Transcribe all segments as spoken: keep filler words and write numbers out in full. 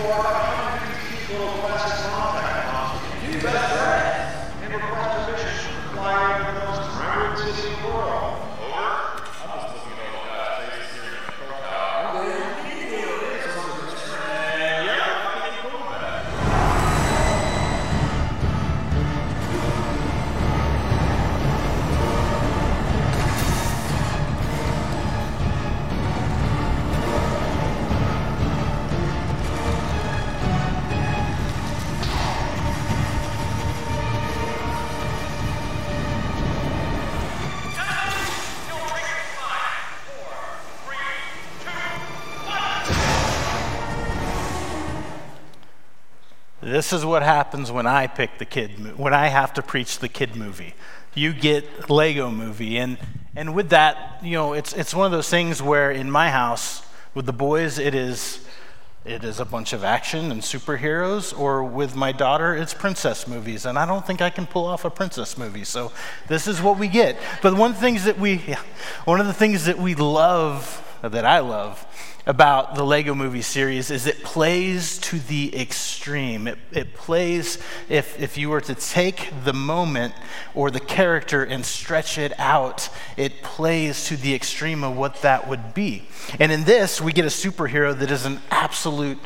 This is what happens when I pick the kid, when I have to preach the kid movie. You get Lego Movie, and and with that, you know, it's it's one of those things where in my house with the boys, it is it is a bunch of action and superheroes, or with my daughter, it's princess movies, and I don't think I can pull off a princess movie. So this is what we get. But one of the things that we, yeah, one of the things that we love, that I love, about the Lego Movie series is it plays to the extreme. It, it plays, if, if you were to take the moment or the character and stretch it out, it plays to the extreme of what that would be. And in this, we get a superhero that is an absolute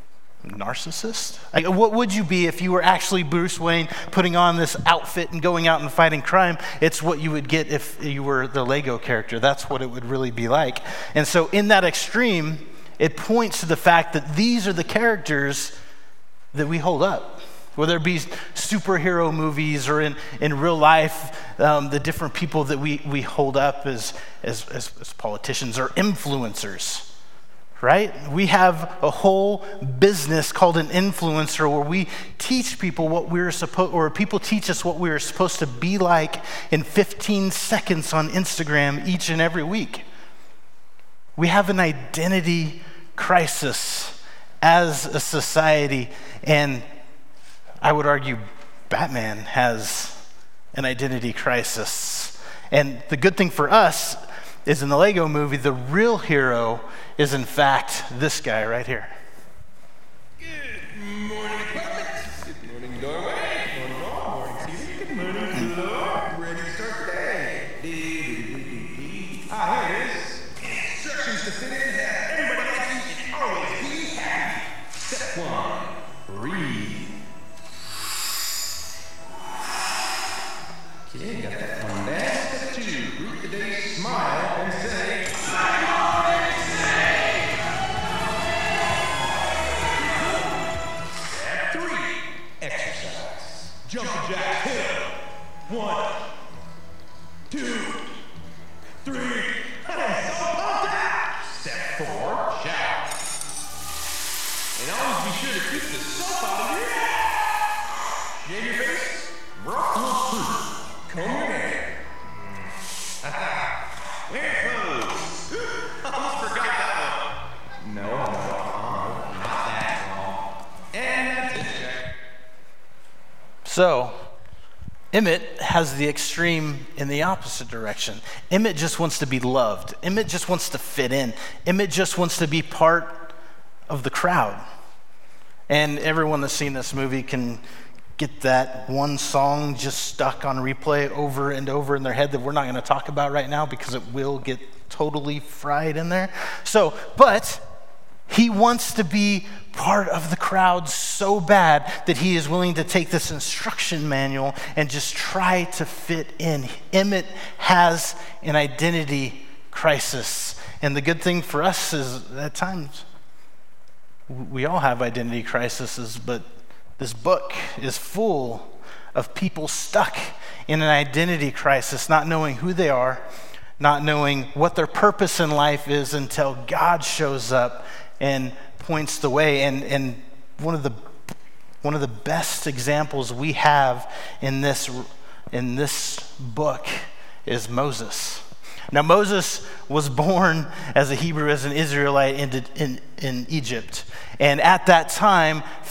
narcissist. Like, what would you be if you were actually Bruce Wayne putting on this outfit and going out and fighting crime? It's what you would get if you were the Lego character. That's what it would really be like. And so in that extreme, it points to the fact that these are the characters that we hold up. Whether it be superhero movies or in, in real life, um, the different people that we, we hold up as, as, as, as politicians or influencers. Right? We have a whole business called an influencer where we teach people what we're supposed, or people teach us what we're supposed to be like in fifteen seconds on Instagram each and every week. We have an identity crisis as a society, and I would argue Batman has an identity crisis. And the good thing for us is in the Lego Movie, the real hero is in fact this guy right here. Good morning, equipment. Good morning, doorway. Good morning, wall. Good morning, season. Good morning, floor. Ready to start the day. Ah, here it is. Instructions to fit in. Have everybody like you and always be happy. Step one, breathe. Okay, got that one down. Step two, greet the day, smile, and say, Jumping jack hill. One, two, three, and so pumped out. Step four, shout. And always be sure to keep the soap out of your head. Shave your face, rock your fruit, comb your hair. Wear clothes. Almost forgot that one. No, no, no, not that long. And that's it, Jack. So, Emmett has the extreme in the opposite direction. Emmett just wants to be loved. Emmett just wants to fit in. Emmett just wants to be part of the crowd. And everyone that's seen this movie can get that one song just stuck on replay over and over in their head that we're not going to talk about right now because it will get totally fried in there. So, but he wants to be part of the crowd so bad that he is willing to take this instruction manual and just try to fit in. Emmett has an identity crisis. And the good thing for us is at times we all have identity crises, but this book is full of people stuck in an identity crisis, not knowing who they are, not knowing what their purpose in life is until God shows up and points the way. And, and one of the one of the best examples we have in this in this book is Moses. Now, Moses was born as a Hebrew, as an Israelite in, in, in Egypt. And at that time,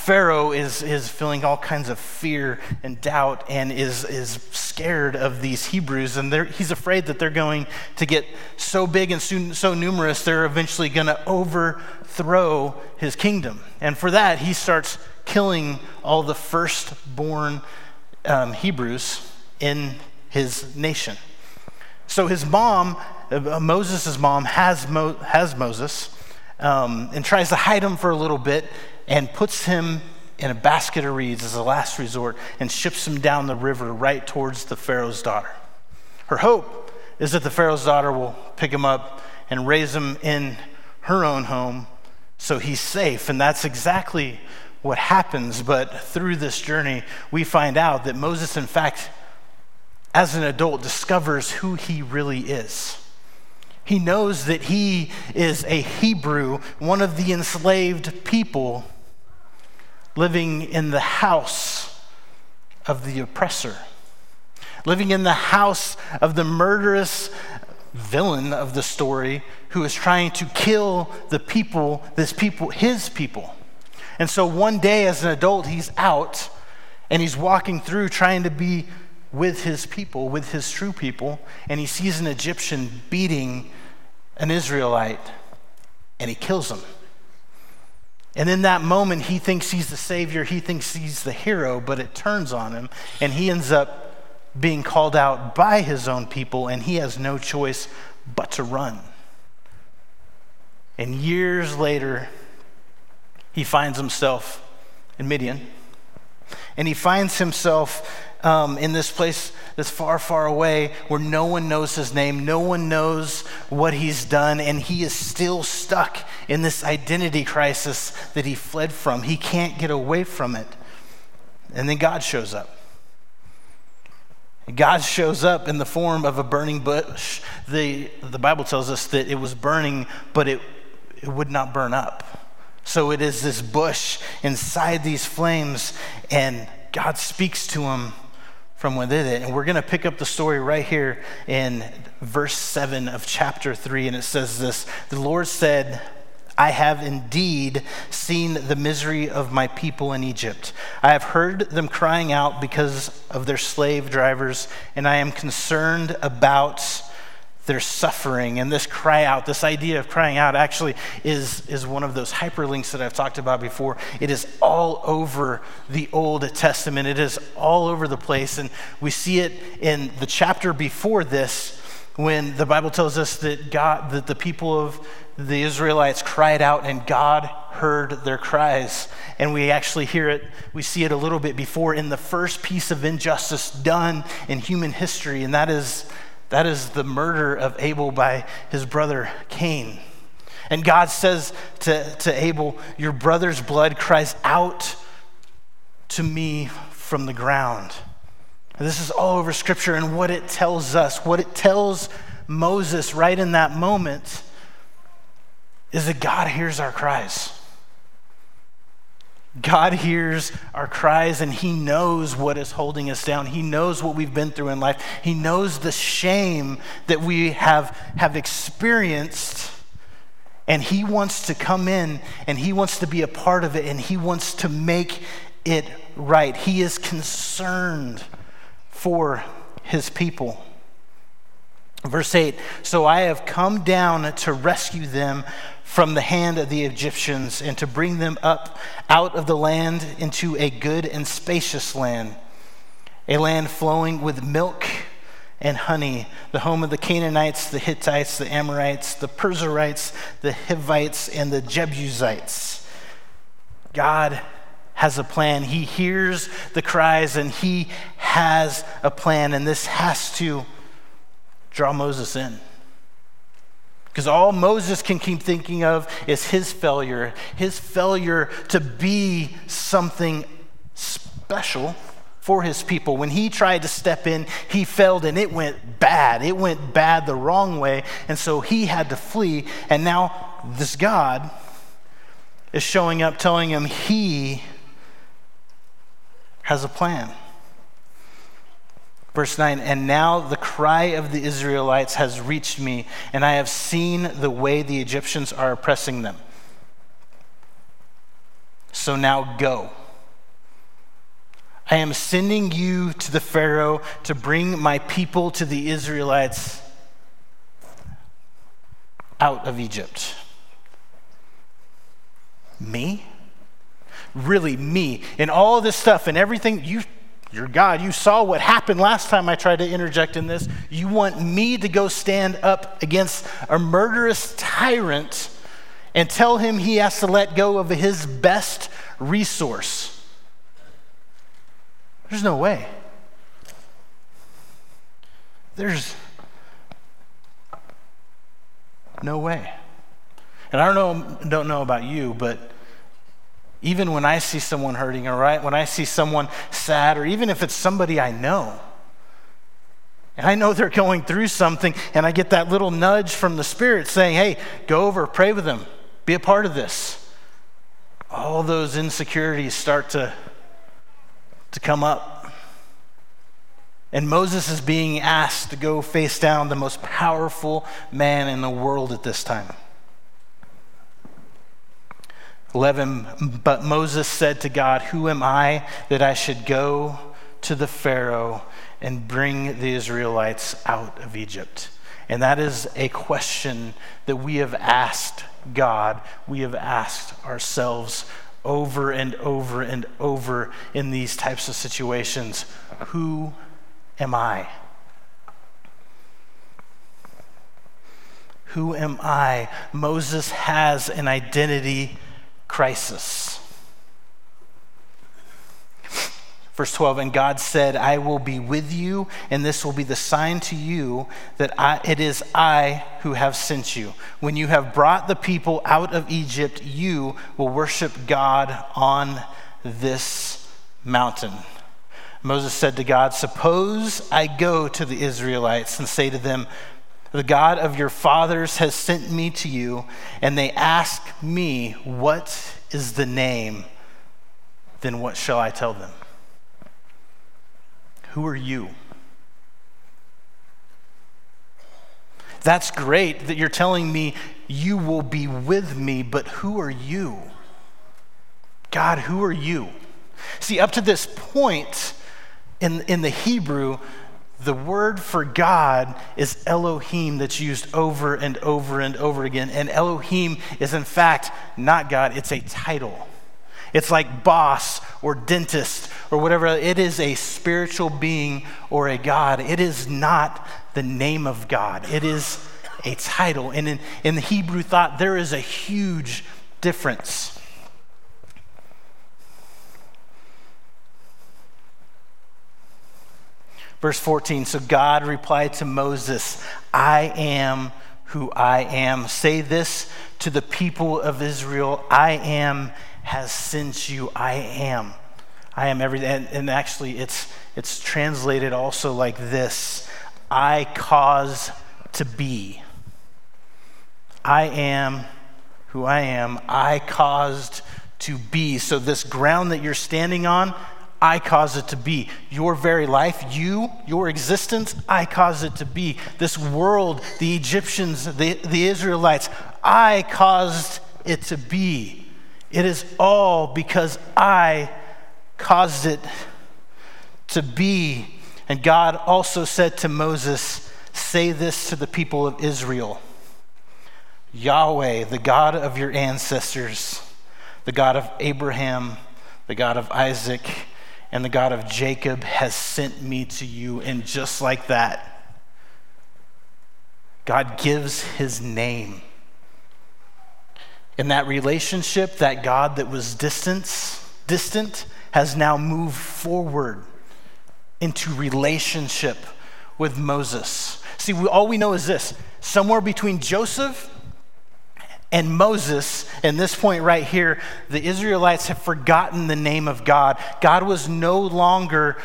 Pharaoh is, is feeling all kinds of fear and doubt and is, is scared of these Hebrews. And he's afraid that they're going to get so big and so, so numerous, they're eventually going to overthrow his kingdom. And for that, he starts killing all the firstborn um, Hebrews in his nation. So his mom, uh, Moses' mom, has, Mo- has Moses um, and tries to hide him for a little bit and puts him in a basket of reeds as a last resort and ships him down the river right towards the Pharaoh's daughter. Her hope is that the Pharaoh's daughter will pick him up and raise him in her own home so he's safe. And that's exactly what happens. But through this journey, we find out that Moses, in fact, as an adult, discovers who he really is. He knows that he is a Hebrew, one of the enslaved people living in the house of the oppressor, living in the house of the murderous villain of the story who is trying to kill the people, this people, his people. And so one day as an adult, he's out and he's walking through trying to be with his people, with his true people, and he sees an Egyptian beating an Israelite, and he kills him. And in that moment, he thinks he's the savior, he thinks he's the hero, but it turns on him, and he ends up being called out by his own people, and he has no choice but to run. And years later, he finds himself in Midian, and he finds himself Um, in this place that's far, far away where no one knows his name, no one knows what he's done, and he is still stuck in this identity crisis that he fled from. He can't get away from it. And then God shows up. God shows up in the form of a burning bush. The, the Bible tells us that it was burning, but it, it would not burn up. So it is this bush inside these flames, and God speaks to him from within it. And we're going to pick up the story right here in verse seven of chapter three. And it says this: the Lord said, I have indeed seen the misery of my people in Egypt. I have heard them crying out because of their slave drivers, and I am concerned about their suffering. And this cry out, this idea of crying out actually is, is one of those hyperlinks that I've talked about before. It is all over the Old Testament. It is all over the place. And we see it in the chapter before this when the Bible tells us that God, that the people of the Israelites cried out and God heard their cries. And we actually hear it, we see it a little bit before in the first piece of injustice done in human history, and that is That is the murder of Abel by his brother Cain. And God says to, to Abel, your brother's blood cries out to me from the ground. And this is all over Scripture, and what it tells us, what it tells Moses right in that moment is that God hears our cries. God hears our cries, and he knows what is holding us down. He knows what we've been through in life. He knows the shame that we have, have experienced, and he wants to come in, and he wants to be a part of it, and he wants to make it right. He is concerned for his people. Verse eight, so I have come down to rescue them from the hand of the Egyptians and to bring them up out of the land into a good and spacious land, a land flowing with milk and honey, the home of the Canaanites, the Hittites, the Amorites, the Perizzites, the Hivites, and the Jebusites. God has a plan. He hears the cries, and he has a plan, and this has to draw Moses in. Because all Moses can keep thinking of is his failure, his failure to be something special for his people. When he tried to step in, he failed, and it went bad. It went bad the wrong way, and so he had to flee. And now this God is showing up, telling him he has a plan. Verse nine, and now the cry of the Israelites has reached me, and I have seen the way the Egyptians are oppressing them. So now go. I am sending you to the Pharaoh to bring my people, to the Israelites, out of Egypt. Me? Really, me? And all this stuff and everything, you, you're God. You saw what happened last time I tried to interject in this. You want me to go stand up against a murderous tyrant and tell him he has to let go of his best resource? There's no way. There's no way. And I don't know, don't know about you, but even when I see someone hurting, all right, when I see someone sad, or even if it's somebody I know, and I know they're going through something, and I get that little nudge from the Spirit saying, hey, go over, pray with them, be a part of this. All those insecurities start to to come up. And Moses is being asked to go face down the most powerful man in the world at this time. eleven, but Moses said to God, who am I that I should go to the Pharaoh and bring the Israelites out of Egypt? And that is a question that we have asked God, we have asked ourselves over and over and over in these types of situations. Who am I? Who am I? Moses has an identity crisis. Verse twelve, and God said, I will be with you, and this will be the sign to you that I, it is I who have sent you. When you have brought the people out of Egypt, you will worship God on this mountain. Moses said to God, suppose I go to the Israelites and say to them, the God of your fathers has sent me to you, and they ask me, what is the name? Then what shall I tell them? Who are you? That's great that you're telling me you will be with me, but who are you? God, who are you? See, up to this point in, in the Hebrew, the word for God is Elohim, that's used over and over and over again. And Elohim is in fact not God, it's a title. It's like boss or dentist or whatever. It is a spiritual being or a God. It is not the name of God. It is a title. And in, in the Hebrew thought, there is a huge difference. Verse fourteen, so God replied to Moses, I am who I am. Say this to the people of Israel, I am has sent you. I am. I am everything. And, and actually, it's it's translated also like this. I cause to be. I am who I am. I caused to be. So this ground that you're standing on, I cause it to be. Your very life, you, your existence, I cause it to be. This world, the Egyptians, the, the Israelites, I caused it to be. It is all because I caused it to be. And God also said to Moses, say this to the people of Israel. Yahweh, the God of your ancestors, the God of Abraham, the God of Isaac, and the God of Jacob has sent me to you. And just like that, God gives his name. In that relationship, that God that was distant, distant has now moved forward into relationship with Moses. See, we, all we know is this. Somewhere between Joseph and Moses, in this point right here, the Israelites have forgotten the name of God. God was no longer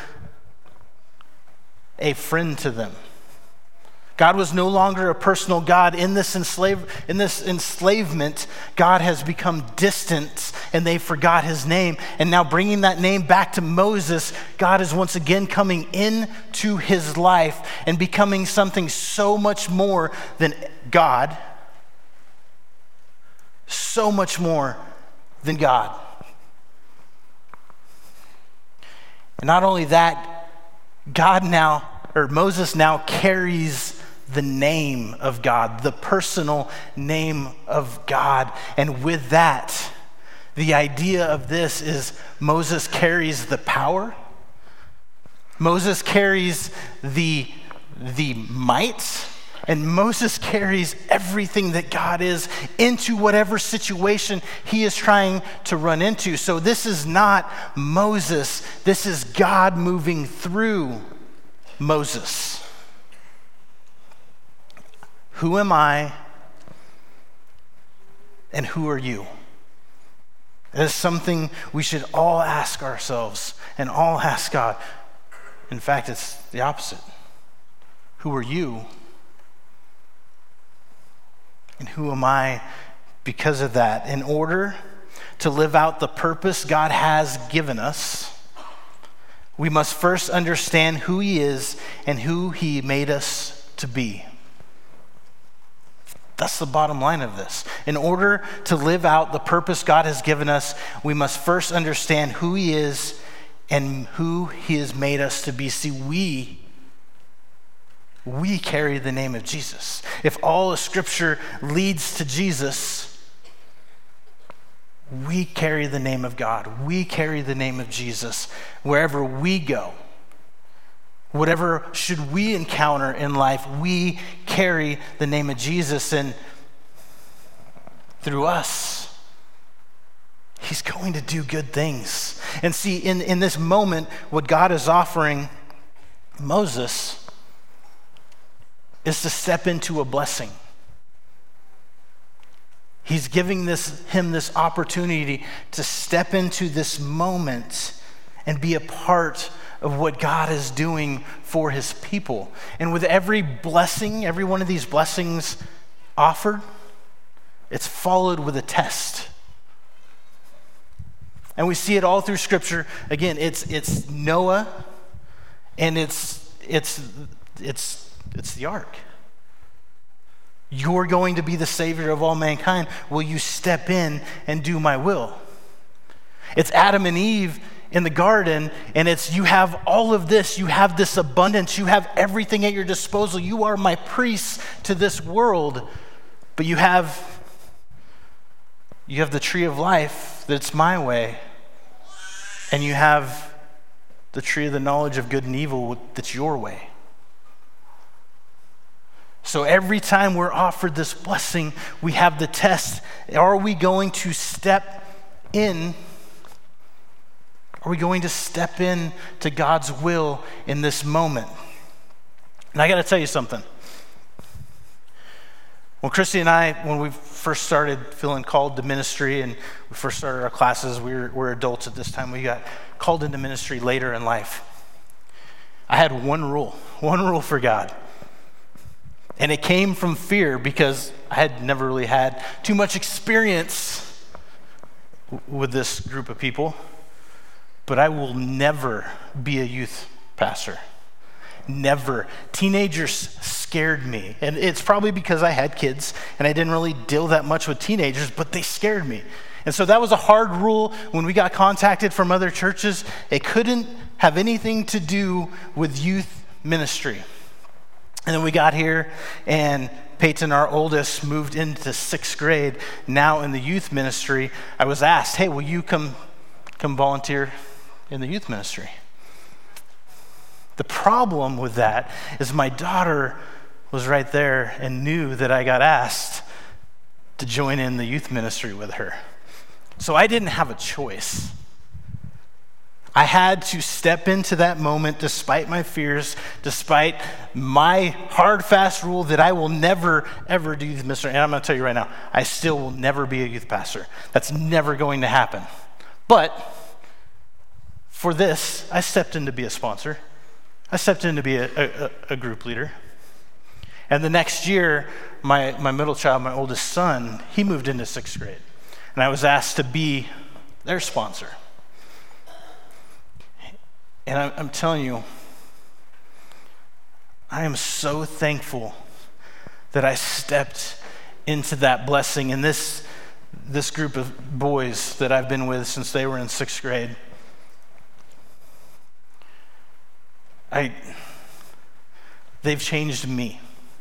a friend to them. God was no longer a personal God. In this, enslave, in this enslavement, God has become distant and they forgot his name. And now bringing that name back to Moses, God is once again coming into his life and becoming something so much more than God. So much more than God. And not only that, God now, or Moses now carries the name of God, the personal name of God. And with that, the idea of this is Moses carries the power. Moses carries the, the might. And Moses carries everything that God is into whatever situation he is trying to run into. So this is not Moses. This is God moving through Moses. Who am I and who are you? That is something we should all ask ourselves and all ask God. In fact, it's the opposite. Who are you? And who am I because of that? In order to live out the purpose God has given us, we must first understand who He is and who He made us to be. That's the bottom line of this. In order to live out the purpose God has given us, we must first understand who He is and who He has made us to be. See, we, we carry the name of Jesus. If all of Scripture leads to Jesus, we carry the name of God. We carry the name of Jesus wherever we go. Whatever should we encounter in life, we carry the name of Jesus, and through us, He's going to do good things. And see, in, in this moment, what God is offering Moses is to step into a blessing. He's giving this, him this opportunity to step into this moment and be a part of what God is doing for His people. And with every blessing, every one of these blessings offered, it's followed with a test. And we see it all through Scripture. Again, it's it's Noah, and it's it's it's it's the ark. You're going to be the Savior of all mankind. Will you step in and do my will? It's Adam and Eve in the garden, and it's you have all of this, you have this abundance, you have everything at your disposal. You are my priests to this world, but you have you have the tree of life that's my way, and you have the tree of the knowledge of good and evil that's your way. So every time we're offered this blessing, we have the test. Are we going to step in? Are we going to step in to God's will in this moment? And I got to tell you something. When Christy and I, when we first started feeling called to ministry and we first started our classes, we were, we were adults at this time. We got called into ministry later in life. I had one rule, one rule for God. And it came from fear because I had never really had too much experience w- with this group of people. But I will never be a youth pastor. Never. Teenagers scared me. And it's probably because I had kids and I didn't really deal that much with teenagers, but they scared me. And so that was a hard rule when we got contacted from other churches. It couldn't have anything to do with youth ministry. And then we got here, and Peyton, our oldest, moved into sixth grade, now in the youth ministry. I was asked, hey, will you come, come volunteer in the youth ministry? The problem with that is my daughter was right there and knew that I got asked to join in the youth ministry with her. So I didn't have a choice. I had to step into that moment despite my fears, despite my hard, fast rule that I will never, ever do youth ministry. And I'm going to tell you right now, I still will never be a youth pastor. That's never going to happen. But for this, I stepped in to be a sponsor. I stepped in to be a, a, a group leader. And the next year, my, my middle child, my oldest son, he moved into sixth grade. And I was asked to be their sponsor. And I'm, I'm telling you, I am so thankful that I stepped into that blessing. And this, this group of boys that I've been with since they were in sixth grade, I, they've changed me.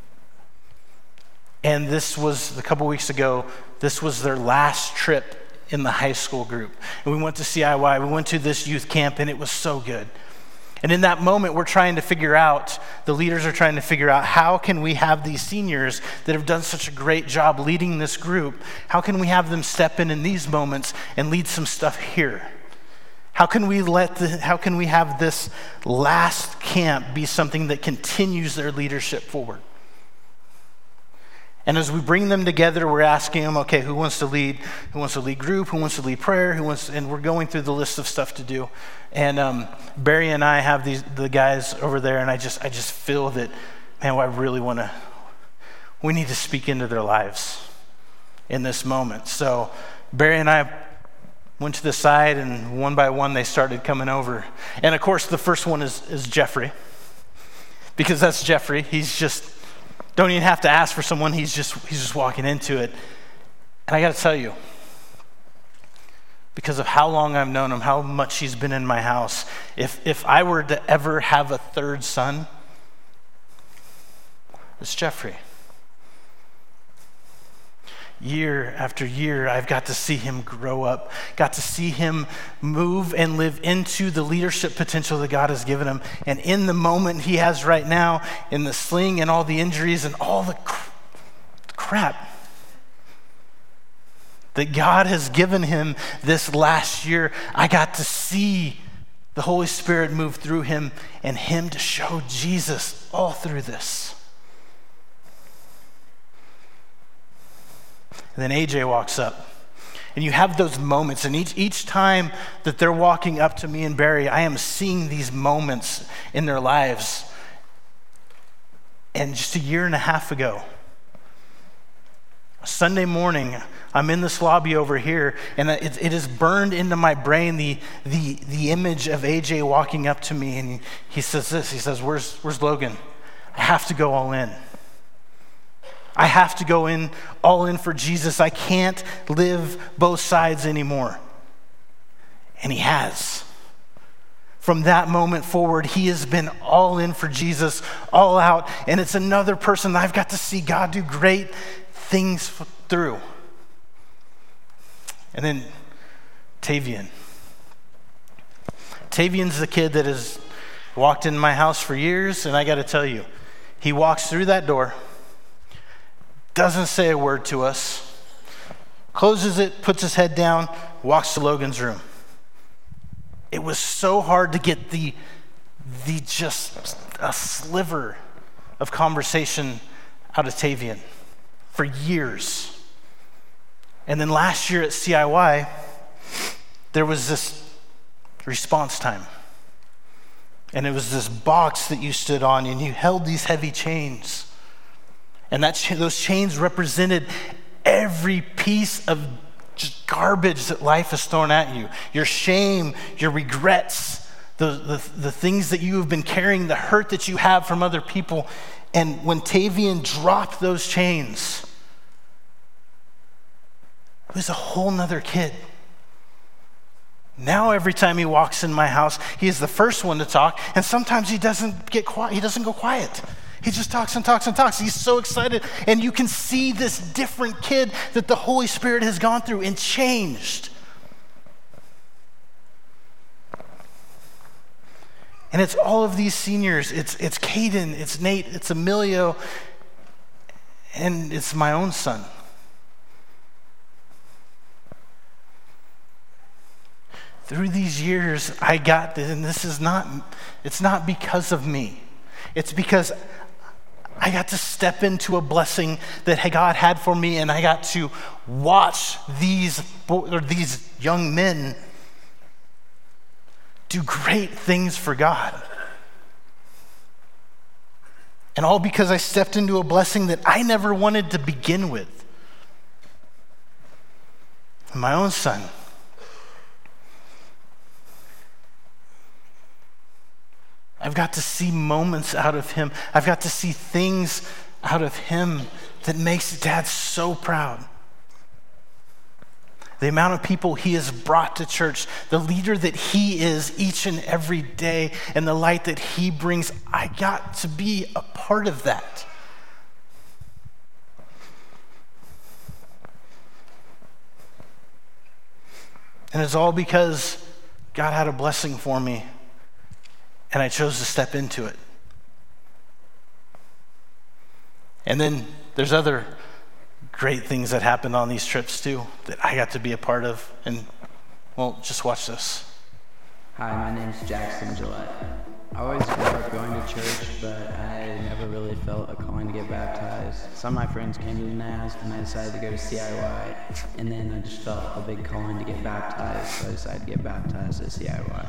And this was, a couple weeks ago, this was their last trip in the high school group. And we went to C I Y, we went to this youth camp, and it was so good. And in that moment, we're trying to figure out, the leaders are trying to figure out, how can we have these seniors that have done such a great job leading this group, how can we have them step in in these moments and lead some stuff here? How can we let the, how can we have this last camp be something that continues their leadership forward? And as we bring them together, we're asking them, okay, who wants to lead? Who wants to lead group? Who wants to lead prayer? Who wants? And we're going through the list of stuff to do. And um, Barry and I have these the guys over there, and I just I just feel that, man, I really want to. We need to speak into their lives in this moment. So Barry and I went to the side, and one by one they started coming over. And of course, the first one is is Jeffrey, because that's Jeffrey. He's just. Don't even have to ask for someone, he's just he's just walking into it. And I got to tell you, because of how long I've known him, how much he's been in my house, if if I were to ever have a third son, it's Jeffrey. Year after year, I've got to see him grow up, got to see him move and live into the leadership potential that God has given him. And in the moment he has right now, in the sling and all the injuries and all the cr- crap that God has given him this last year, I got to see the Holy Spirit move through him and him to show Jesus all through this. And then A J walks up. And you have those moments, and each each time that they're walking up to me and Barry, I am seeing these moments in their lives. And just a year and a half ago, Sunday morning, I'm in this lobby over here, and it, it is burned into my brain, the, the, the image of A J walking up to me, and he, he says this, he says, where's, where's Logan? I have to go all in. I have to go in, all in for Jesus. I can't live both sides anymore. And he has. From that moment forward, he has been all in for Jesus, all out. And it's another person that I've got to see God do great things through. And then Tavian. Tavian's the kid that has walked in my house for years, and I got to tell you, he walks through that door, doesn't say a word to us, closes it, puts his head down, walks to Logan's room. It was so hard to get the, the just a sliver of conversation out of Tavian for years. And then last year at C I Y, there was this response time. And it was this box that you stood on, and you held these heavy chains. And that those chains represented every piece of just garbage that life has thrown at you. Your shame, your regrets, the, the, the things that you have been carrying, the hurt that you have from other people. And when Tavian dropped those chains, he was a whole nother kid. Now every time he walks in my house, he is the first one to talk, and sometimes he doesn't get quiet. He doesn't go quiet. He just talks and talks and talks. He's so excited. And you can see this different kid that the Holy Spirit has gone through and changed. And it's all of these seniors. It's it's Caden, it's Nate, it's Emilio, and it's my own son. Through these years, I got this, and this is not, it's not because of me. It's because I got to step into a blessing that God had for me, and I got to watch these or these young men do great things for God. And all because I stepped into a blessing that I never wanted to begin with. My own son. I've got to see moments out of him. I've got to see things out of him that makes Dad so proud. the amount of people he has brought to church, the leader that he is each and every day, and the light that he brings. I got to be a part of that. And it's all because God had a blessing for me, and I chose to step into it. And then there's other great things that happened on these trips too that I got to be a part of. And, well, just watch this. Hi, my name's Jackson Gillette. I always grew up going to church, but I never really felt a calling to get baptized. Some of my friends came to N A S, and I decided to go to C I Y, and then I just felt a big calling to get baptized, so I decided to get baptized at C I Y.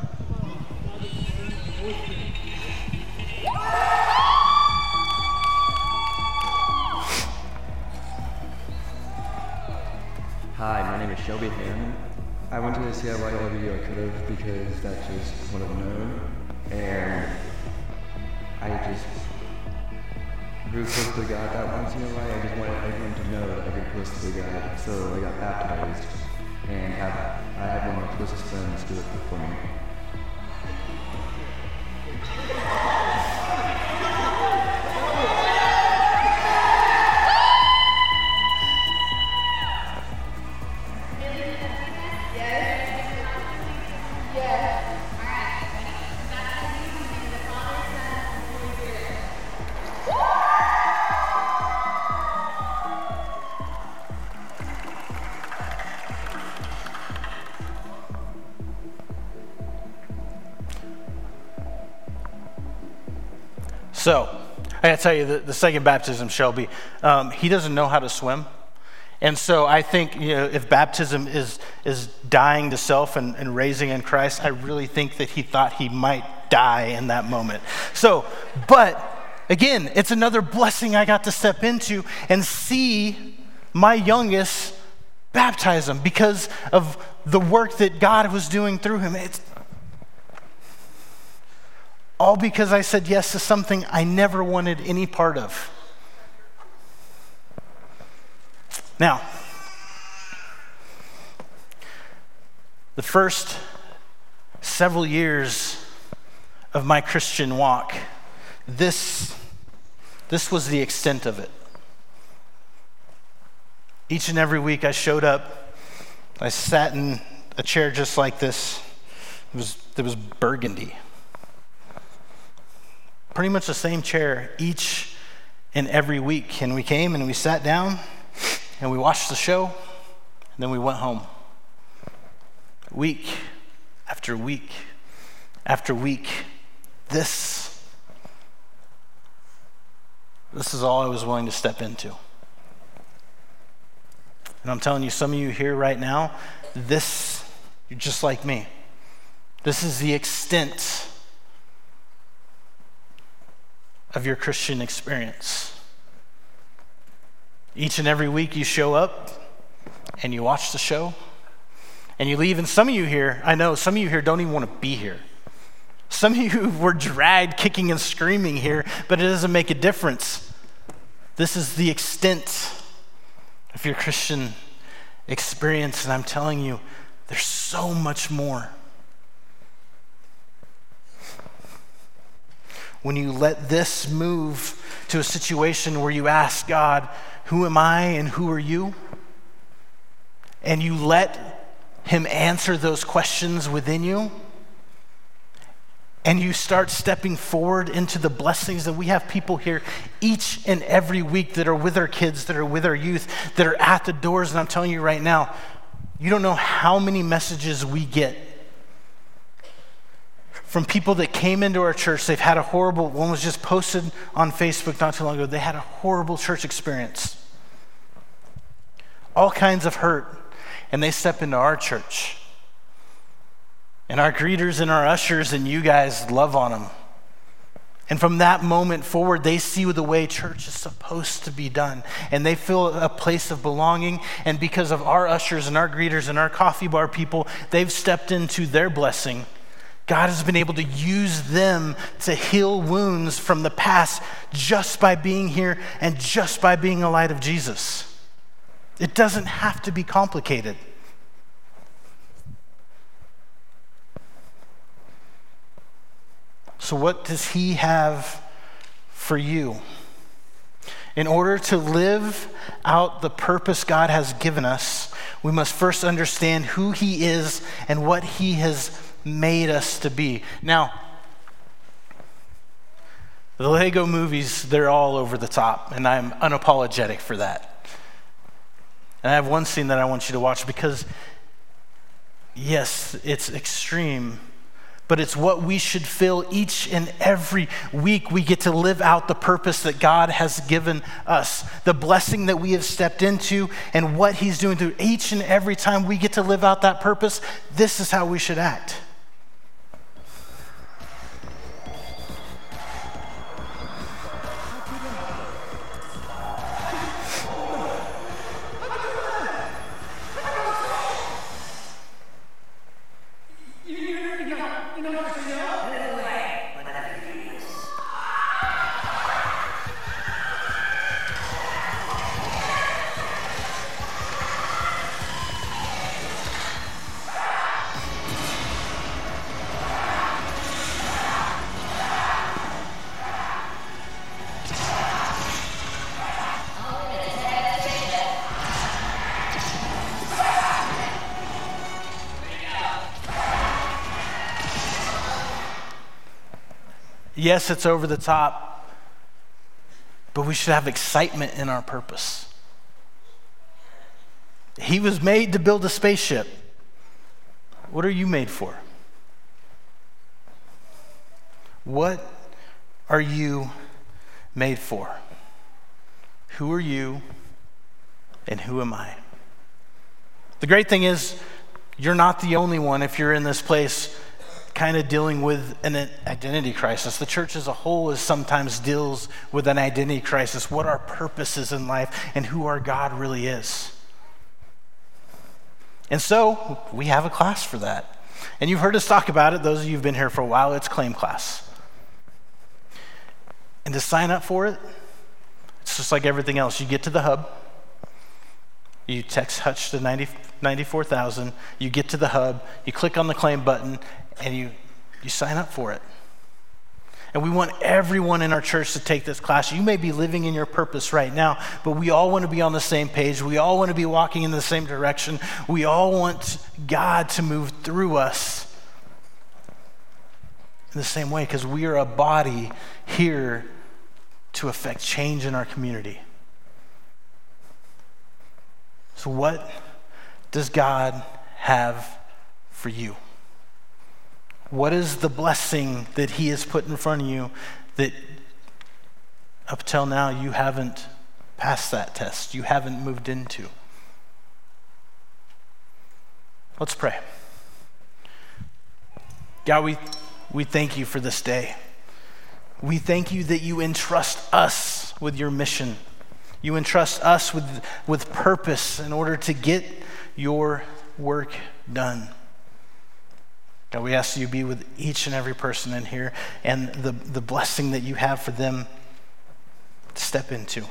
Hi, my name is Shelby Hammond. I went to the C I Y every year I could have because that's just what I've known. And I just grew close to God that one C I Y. I just wanted everyone to know that I grew close to God. So I got baptized and have, I had one of my closest friends do it for me. So, I gotta tell you, the, the second baptism, Shelby, um, he doesn't know how to swim. And so I think, you know, if baptism is is dying to self and, and raising in Christ, I really think that he thought he might die in that moment. So, but again, it's another blessing I got to step into and see my youngest baptize him because of the work that God was doing through him. It's all because I said yes to something I never wanted any part of. Now, the first several years of my Christian walk, this, this was the extent of it. Each and every week I showed up, I sat in a chair just like this. It was, it was burgundy. Pretty much the same chair each and every week. And we came and we sat down and we watched the show and then we went home. Week after week after week. This, this is all I was willing to step into. And I'm telling you, some of you here right now, this, you're just like me. This is the extent of your Christian experience. Each and every week you show up and you watch the show and you leave. And some of you here, I know some of you here don't even want to be here. Some of you were dragged kicking and screaming here, but it doesn't make a difference. This is the extent of your Christian experience, and I'm telling you, there's so much more. When you let this move to a situation where you ask God, who am I and who are you? And you let him answer those questions within you, and you start stepping forward into the blessings that we have people here each and every week that are with our kids, that are with our youth, that are at the doors. And I'm telling you right now, you don't know how many messages we get from people that came into our church. They've had a horrible, one was just posted on Facebook not too long ago. They had a horrible church experience. All kinds of hurt. And they step into our church. And our greeters and our ushers and you guys love on them. And from that moment forward, they see the way church is supposed to be done. And they feel a place of belonging. And because of our ushers and our greeters and our coffee bar people, they've stepped into their blessing. God has been able to use them to heal wounds from the past just by being here and just by being a light of Jesus. It doesn't have to be complicated. So what does he have for you? In order to live out the purpose God has given us, we must first understand who he is and what he has made us to be. Now, the Lego movies, they're all over the top, and I'm unapologetic for that. And I have one scene that I want you to watch because, yes, it's extreme, but it's what we should feel each and every week. We get to live out the purpose that God has given us, the blessing that we have stepped into, and what he's doing through each and every time we get to live out that purpose. This is how we should act. Yes, it's over the top, but we should have excitement in our purpose. He was made to build a spaceship. What are you made for? What are you made for? Who are you and who am I? The great thing is, you're not the only one if you're in this place kind of dealing with an identity crisis. The church as a whole is sometimes deals with an identity crisis, what our purpose is in life and who our God really is. And so we have a class for that. And you've heard us talk about it, those of you who've been here for a while, it's Claim Class. And to sign up for it, it's just like everything else. You get to the hub, you text Hutch to ninety, ninety-four thousand, you get to the hub, you click on the claim button, and you, you sign up for it. And we want everyone in our church to take this class. You may be living in your purpose right now, but we all want to be on the same page. We all want to be walking in the same direction. We all want God to move through us in the same way, because we are a body here to affect change in our community. So what does God have for you? What is the blessing that he has put in front of you that up till now you haven't passed that test, you haven't moved into? Let's pray. God, we, we thank you for this day. We thank you that you entrust us with your mission. You entrust us with, with purpose in order to get your work done. God, we ask you to be with each and every person in here and the, the blessing that you have for them to step into.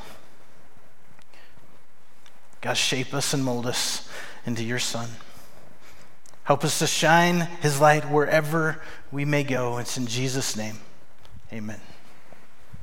God, shape us and mold us into your Son. Help us to shine his light wherever we may go. It's in Jesus' name. Amen.